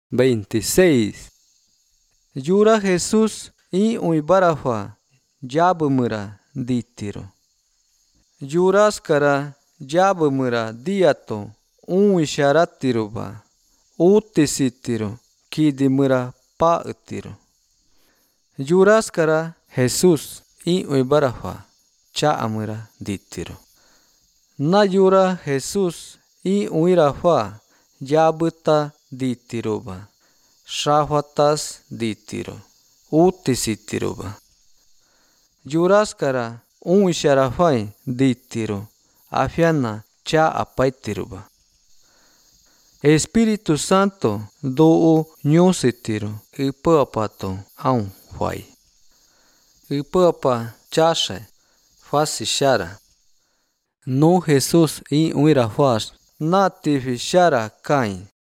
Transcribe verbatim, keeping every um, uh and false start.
veintiséis. Yura Jesús y uibarafa yabumura ditiro. Yuraskara yabumura diato uisharatiruba utisitiro kidimura pautiro. Yuraskara Jesús y uibarafa chaamura ditiro. Na yura Jesús y uirafa yabuta ditiroba shafatas ditiro utisitiroba. Yuraskara uisharafai ditiro afiana cha apaitiroba. Espíritu Santo do nyusitiro ipapato aun fai. Ipapa chashe fasishara. No Jesús y uirafas natifishara kain